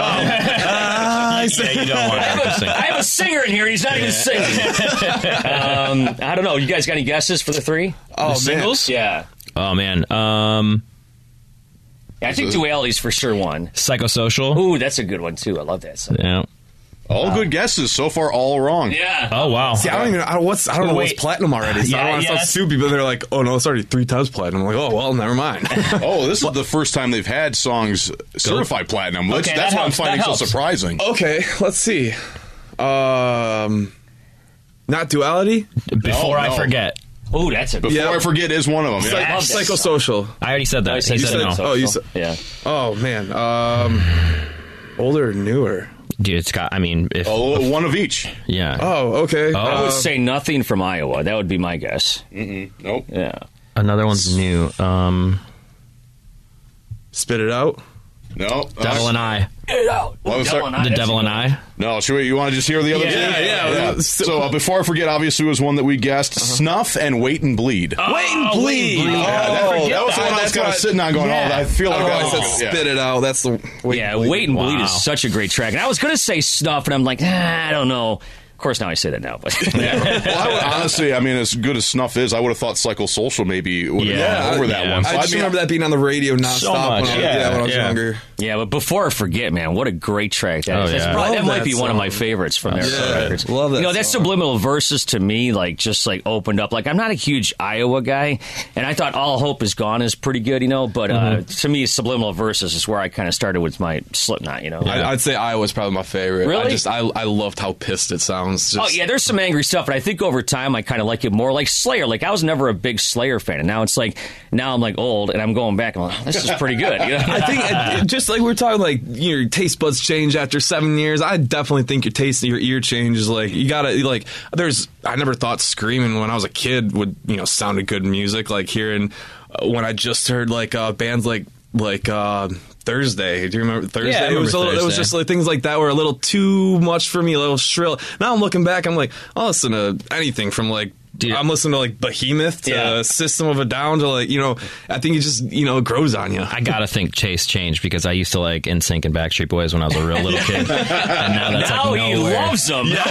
yeah, you don't want I have, to a, sing. I have a singer in here, and he's not even singing. um, I don't know. You guys got any guesses for the three? Oh, man. singles? Yeah. Oh, man. Um, Yeah, I think Duality's for sure one. Psychosocial. Ooh, that's a good one, too. I love that song. Yeah. All good guesses. So far, all wrong. Yeah. Oh, wow. See, I don't even. I don't, what's. I don't know Wait. what's platinum already. So Yeah, I don't want yeah, to that's- sound stupid, but they're like, "Oh no, it's already three times platinum." I'm like, "Oh well, never mind." Oh, this is the first time they've had songs certified platinum. That's, Okay, that's that what I'm helps. finding That so helps. surprising. Okay, let's see. Um, not Duality. Before No, I no. forget. Ooh, that's a good Before Yeah. I forget is one of them. Psych- Yeah. love that Psychosocial. I already said that. I He said said no. Oh, you said- Yeah. Oh man. Um, older or newer? Dude, it's got, I mean, if, Oh, one of each. yeah. Oh, okay. I would Um, say Nothing from Iowa. That would be my guess. Nope. Yeah. Another one's new. Um, Spit It Out. No. Devil and I. Get out. Well, Devil sorry, and I, The that's Devil a and good I. No, should we, you want to just hear the other Yeah, two? yeah, yeah. So uh, before I forget, obviously was one that we guessed: Snuff and Wait and Bleed. one. Wait and Oh, Bleed. Wait and Bleed. Yeah, that, Oh, that was the one I was that's kind of what- sitting on, going, Yeah. "Oh, I feel like Oh, I I said yeah. Spit It Out. That's the. Wait Yeah, and Bleed. Wait and Bleed Wow. is such a great track. And I was going to say Snuff, and I'm like, ah, I don't know. Of course, now I say that now. But Well, I would honestly, I mean, as good as Snuff is, I would have thought Psychosocial maybe would have Yeah, gone over that yeah. one. So, I just mean, remember that being on the radio nonstop much, when, I, yeah, yeah, when I was yeah. younger. yeah, but Before I Forget, man, what a great track that Oh, is. That's yeah. probably- that Love might that be one of my song. favorites from their Yeah, records. love that You know, that song. subliminal verses to me, like, just like opened up. Like, I'm not a huge Iowa guy, and I thought All Hope Is Gone is pretty good, you know, but uh, to me, subliminal verses is where I kind of started with my Slipknot, you know. I, I'd say Iowa's probably my favorite. Really? I just I I loved how pissed it sounds. Just, Oh yeah, there's some angry stuff, but I think over time I kind of like it more. Like Slayer, like I was never a big Slayer fan, and now it's like now I'm like old, and I'm going back. I'm like, oh, this is pretty good. You know? I think it, it- just like we were talking, like your taste buds change after seven years. I definitely think your taste and your ear changes. Like you gotta like. There's I never thought screaming when I was a kid would you know sounded good music. Like hearing uh, when I just heard like uh, bands like like. Uh, Thursday. Do you remember Thursday? Yeah, I it was a remember little, it was Thursday. just like things like that were a little too much for me, a little shrill. Now I'm looking back, I'm like, I'll listen to anything from like Dude. I'm listening to like Behemoth to Yeah. System of a Down to like, you know, I think it just, you know, it grows on you. I gotta think Chase changed because I used to like N Sync and Backstreet Boys when I was a real little kid, and now that's now like he nowhere. loves them. Now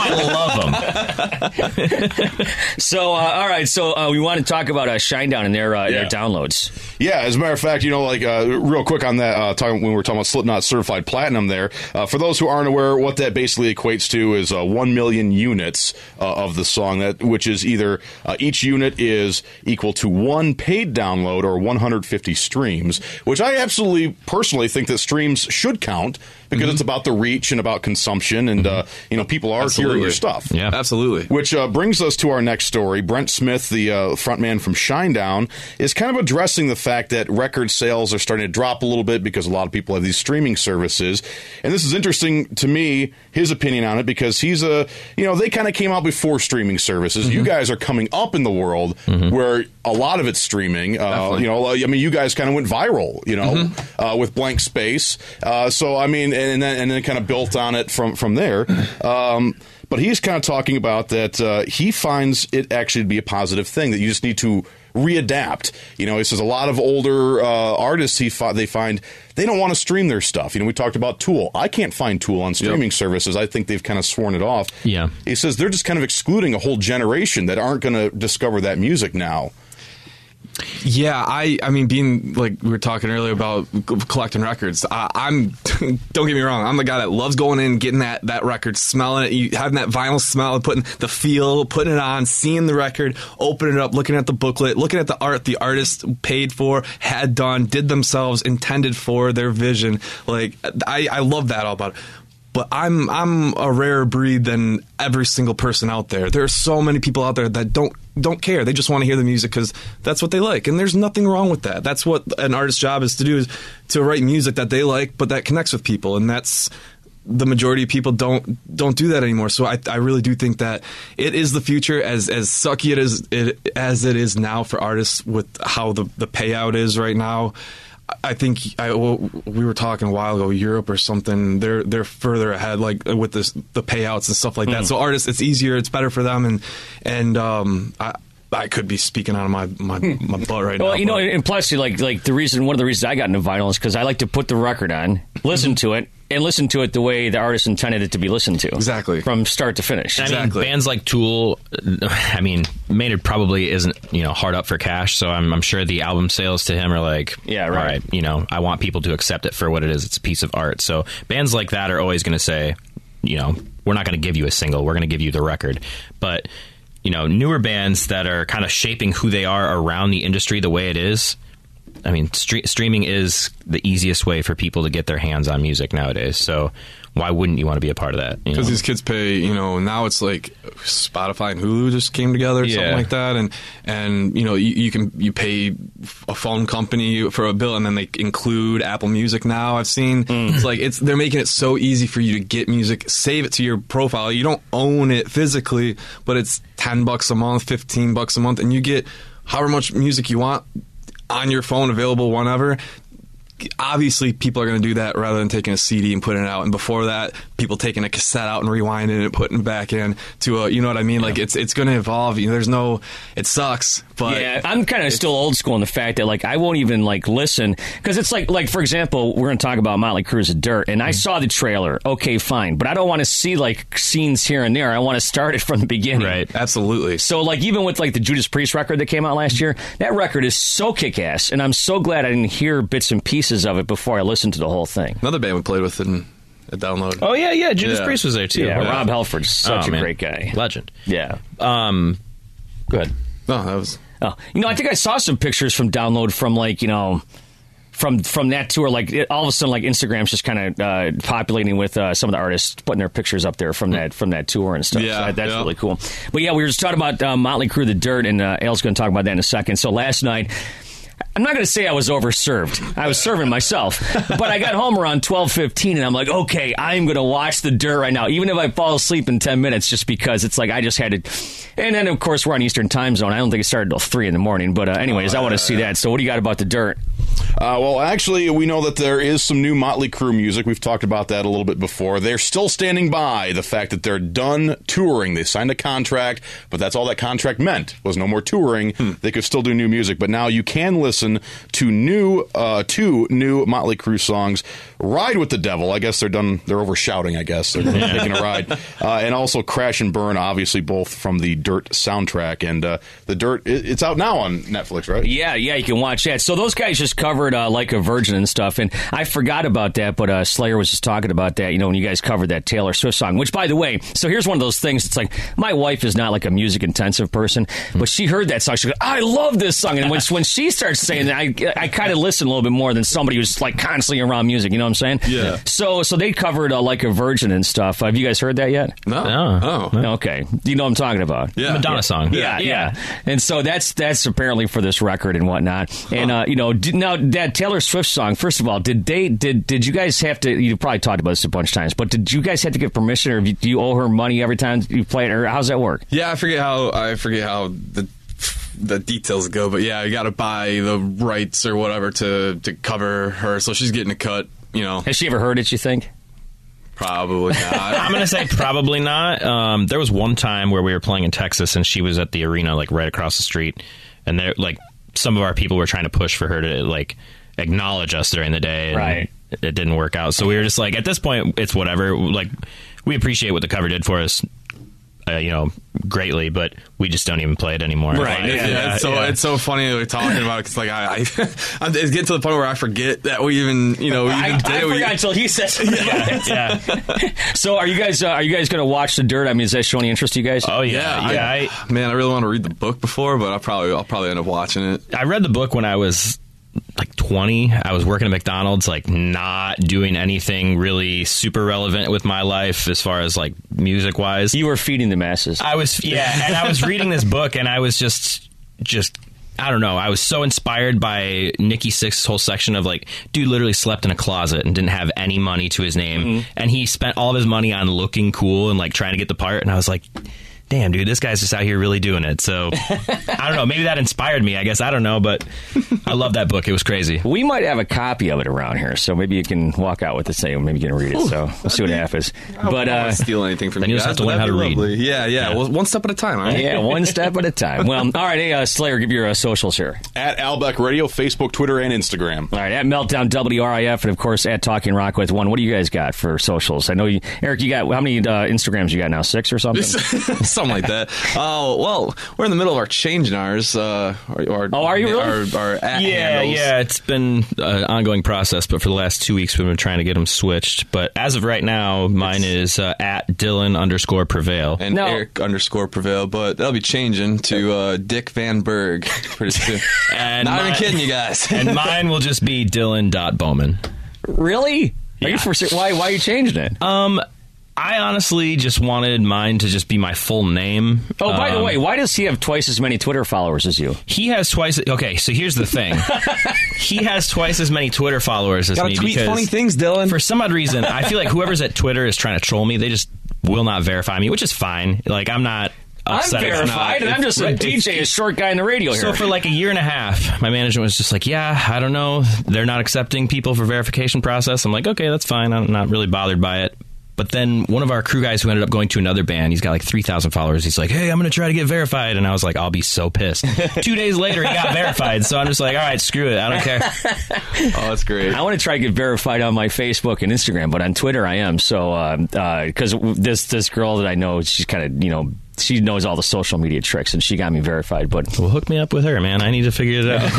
I love them. So, uh, all right. So uh, we want to talk about uh, Shinedown and their uh, their Yeah. downloads. Yeah, as a matter of fact, you know, like uh, real quick on that, uh, talking, when we were talking about Slipknot certified platinum there, uh, for those who aren't aware, what that basically equates to is uh, one million units uh, of the song, that which is either uh, each unit is equal to one paid download or one hundred fifty streams, which I absolutely personally think that streams should count because it's about the reach and about consumption, and uh, you know, people are hearing your stuff. Yeah. Absolutely. Which uh, brings us to our next story. Brent Smith, the uh, frontman from Shinedown, is kind of addressing the fact that record sales are starting to drop a little bit because a lot of people have these streaming services. And this is interesting to me, his opinion on it, because he's a, you know, they kind of came out before streaming services. You guys are coming up in the world where a lot of it's streaming. Uh, you know, I mean, you guys kind of went viral, you know, uh, with Blank Space. Uh, so, I mean, and then, and then kind of built on it from, from there. Um, But he's kind of talking about that uh, he finds it actually to be a positive thing, that you just need to readapt. You know, he says a lot of older uh, artists, he fi- they find they don't want to stream their stuff. You know, we talked about Tool. I can't find Tool on streaming services. I think they've kind of sworn it off. Yeah. He says they're just kind of excluding a whole generation that aren't going to discover that music now. Yeah, I I mean, being like we were talking earlier about c- collecting records, I, I'm don't get me wrong, I'm the guy that loves going in, getting that, that record, smelling it, you, having that vinyl smell, putting the feel, putting it on, seeing the record, opening it up, looking at the booklet, looking at the art the artist paid for, had done, did themselves, intended for, their vision. Like I, I love that all about it. but I'm I'm a rarer breed than every single person out there. There are so many people out there that don't don't care. They just want to hear the music because that's what they like, and there's nothing wrong with that. That's what an artist's job is to do, is to write music that they like, but that connects with people, and that's the majority of people don't don't do that anymore. So I, I really do think that it is the future, as as sucky it is it, as it is now for artists with how the, the payout is right now. I think I, well, we were talking a while ago, Europe or something. They're they're further ahead, like with this, the payouts and stuff like that. Mm. So artists, it's easier, it's better for them, and and um, I. I could be speaking out of my, my, my butt right well, now. Well, you know, and plus, like like the reason, one of the reasons I got into vinyl is because I like to put the record on, listen to it, and listen to it the way the artist intended it to be listened to. Exactly. From start to finish. I exactly. mean, bands like Tool, I mean, Maynard probably isn't, you know, hard up for cash, so I'm, I'm sure the album sales to him are like, yeah, right. all right, you know, I want people to accept it for what it is. It's a piece of art. So bands like that are always going to say, you know, we're not going to give you a single, we're going to give you the record. But you know, newer bands that are kind of shaping who they are around the industry the way it is. I mean, stre- streaming is the easiest way for people to get their hands on music nowadays. So why wouldn't you want to be a part of that? Because these kids pay, you know, now it's like Spotify and Hulu just came together or yeah. something like that. And, and you know, you, you can you pay a phone company for a bill, and then they include Apple Music now. I've seen mm. it's like it's they're making it so easy for you to get music, save it to your profile. You don't own it physically, but it's ten bucks a month, fifteen bucks a month, and you get however much music you want on your phone, available whenever. Obviously, people are going to do that rather than taking a C D and putting it out. And before that, people taking a cassette out and rewinding it and putting it back in to a, you know what I mean? Yeah. Like it's it's going to evolve. You know, there's no, it sucks. But yeah, I'm kind of still old school in the fact that like I won't even like listen, because it's like like for example, we're going to talk about Motley Crue's Dirt, and I mm-hmm. saw the trailer. Okay, fine, but I don't want to see like scenes here and there. I want to start it from the beginning. Right, absolutely. So like even with like the Judas Priest record that came out last year, that record is so kick-ass, and I'm so glad I didn't hear bits and pieces of it before I listened to the whole thing. Another band we played with in a download. Oh yeah, yeah, Judas yeah. Priest was there too. Yeah, yeah. Rob Halford's such oh, a man. great guy, legend. Yeah. Um, go ahead. No, that was. Oh, you know, I think I saw some pictures from Download from like you know. From from that tour, like it, all of a sudden, like Instagram's just kind of uh, populating with uh, some of the artists putting their pictures up there from that from that tour and stuff. Yeah, so that, that's yeah. really cool. But yeah, we were just talking about uh, Motley Crue, The Dirt, and uh,Ale's going to talk about that in a second. So last night, I'm not going to say I was overserved. I was serving myself, but I got home around twelve fifteen, and I'm like, okay, I'm going to watch The Dirt right now, even if I fall asleep in ten minutes, just because it's like I just had to. And then of course we're on Eastern Time Zone. I don't think it started till three in the morning. But uh, anyways, oh, I want to see that. So what do you got about The Dirt? Uh, well, actually, we know that there is some new Motley Crue music. We've talked about that a little bit before. They're still standing by the fact that they're done touring. They signed a contract, but that's all that contract meant, was no more touring. Hmm. They could still do new music, but now you can listen to new, uh, two new Motley Crue songs. Ride with the Devil. I guess they're done. They're over shouting, I guess. They're taking a ride. Uh, and also Crash and Burn, obviously both from the Dirt soundtrack. And uh, the Dirt, it, it's out now on Netflix, right? Yeah, yeah, you can watch that. So those guys just covered uh, Like a Virgin and stuff, and I forgot about that, but uh, Slayer was just talking about that, you know, when you guys covered that Taylor Swift song, which, by the way, so here's one of those things, it's like, my wife is not like a music-intensive person, but she heard that song, she goes, I love this song, and when, when she starts saying that, I, I kind of listen a little bit more than somebody who's, like, constantly around music, you know what I'm saying? Yeah. So so they covered uh, Like a Virgin and stuff. Have you guys heard that yet? No. No. Oh. Okay. You know what I'm talking about? Yeah. Madonna yeah. song. Yeah, yeah, yeah. And so that's that's apparently for this record and whatnot. And uh, you know, did, now that Taylor Swift song. First of all, did they did did you guys have to? You probably talked about this a bunch of times, but did you guys have to get permission, or do you owe her money every time you play it, or how's that work? Yeah, I forget how I forget how the the details go, but yeah, you got to buy the rights or whatever to to cover her, so she's getting a cut. You know, has she ever heard it? You think? Probably not. I'm going to say probably not. Um, there was one time where we were playing in Texas, and she was at the arena, like right across the street, and there, like some of our people were trying to push for her to like acknowledge us during the day, and right? It didn't work out, so we were just like, at this point, it's whatever. Like, we appreciate what the cover did for us. Uh, you know, greatly, but we just don't even play it anymore. Right. Like, yeah, yeah, it's so yeah. it's so funny that we're talking about it because like I, I I'm, it's getting to the point where I forget that we even you know we even I, did I it. forgot we, until he said something about it. Yeah. So are you guys uh, are you guys going to watch The Dirt? I mean, is that showing any interest to you guys? Oh yeah, yeah. yeah I, I, man, I really want to read the book before, but I'll probably I'll probably end up watching it. I read the book when I was like twenty. I was working at McDonald's, like not doing anything really super relevant with my life as far as like music wise. You were feeding the masses. I was, yeah, and I was reading this book, and I was just, just. I don't know. I was so inspired by Nikki Sixx's whole section of like, dude literally slept in a closet and didn't have any money to his name. Mm-hmm. And he spent all of his money on looking cool and like trying to get the part. And I was like, damn, dude, this guy's just out here really doing it. So I don't know. Maybe that inspired me, I guess. I don't know. But I love that book. It was crazy. We might have a copy of it around here. So maybe you can walk out with it. Say, maybe you can read it. Ooh, so we'll see what happens. I but uh, uh, steal anything from then you you just guys, have to learn how to read. Lovely. Yeah, yeah, yeah. Well, one step at a time. All right? Yeah, one step at a time. Well, all right. Hey, uh, Slayer, give your uh, socials here. At Albeck Radio, Facebook, Twitter, and Instagram. All right. At Meltdown W R I F, and of course at Talking Rock with One. What do you guys got for socials? I know you, Eric. You got how many uh, Instagrams you got now? Six or something? Something like that. Oh. Well, we're in the middle of our changing ours. Uh, our, our, oh, are you really? Our, our at yeah, handles. yeah. It's been an ongoing process, but for the last two weeks, we've been trying to get them switched. But as of right now, mine it's, is uh, at Dylan underscore Prevail. And no. Eric underscore Prevail, but that'll be changing to uh, Dick Van Berg pretty soon. And Not mine, even kidding you guys. And mine will just be Dylan dot Bowman. Really? Are Yeah. you for, why, why are you changing it? Um... I honestly just wanted mine to just be my full name. Oh, by um, the way, why does he have twice as many Twitter followers as you? He has twice. Okay, so here's the thing. He has twice as many Twitter followers as Gotta me tweet because funny things, Dylan. For some odd reason, I feel like whoever's at Twitter is trying to troll me. They just will not verify me, which is fine. Like I'm not. I'm verified, and I'm just a D J, a short guy in the radio here. So for like a year and a half, my management was just like, yeah, I don't know. They're not accepting people for verification process. I'm like, okay, that's fine. I'm not really bothered by it. But then one of our crew guys who ended up going to another band, he's got like three thousand followers. He's like, hey, I'm going to try to get verified. And I was like, I'll be so pissed. Two days later, he got verified. So I'm just like, all right, screw it. I don't care. Oh, that's great. I want to try to get verified on my Facebook and Instagram, but on Twitter I am. So, because uh, uh, this, this girl that I know, she's kind of, you know, she knows all the social media tricks, and she got me verified. But well, hook me up with her, man. I need to figure it out.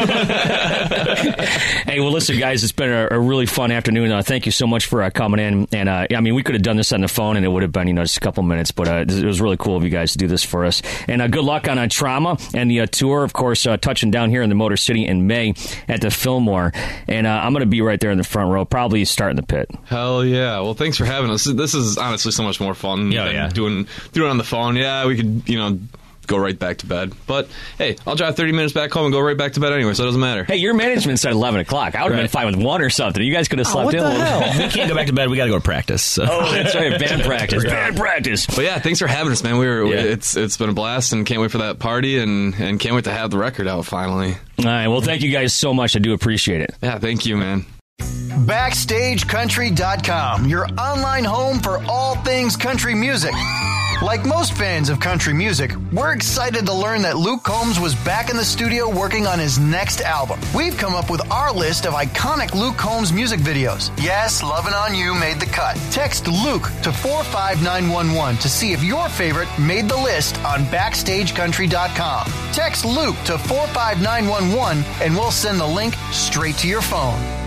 Hey, well, listen, guys, it's been a, a really fun afternoon. Uh, thank you so much for uh, coming in. And uh, I mean, we could have done this on the phone, and it would have been, you know, just a couple minutes. But uh, it was really cool of you guys to do this for us. And uh, good luck on uh, Trauma and the uh, tour, of course, uh, touching down here in the Motor City in May at the Fillmore. And uh, I'm going to be right there in the front row, probably starting the pit. Hell yeah! Well, thanks for having us. This is honestly so much more fun Yeah, than yeah. doing doing it on the phone. Yeah, we could, you know, go right back to bed. But hey, I'll drive thirty minutes back home and go right back to bed anyway, so it doesn't matter. Hey, your management said eleven o'clock. I would have Right. been fine with one or something. You guys could have slept what in the a little hell? bit. We can't go back to bed. We got to go to practice. So. Oh, that's right. Band practice. Band practice. But yeah, thanks for having us, man. We were Yeah. it's it's been a blast, and can't wait for that party, and and can't wait to have the record out finally. All right. Well, thank you guys so much. I do appreciate it. Yeah, thank you, man. Backstage Country dot com, your online home for all things country music. Like most fans of country music, we're excited to learn that Luke Combs was back in the studio working on his next album. We've come up with our list of iconic Luke Combs music videos. Yes, Lovin' On You made the cut. Text Luke to four five nine one one to see if your favorite made the list on Backstage Country dot com. Text Luke to four five nine one one and we'll send the link straight to your phone.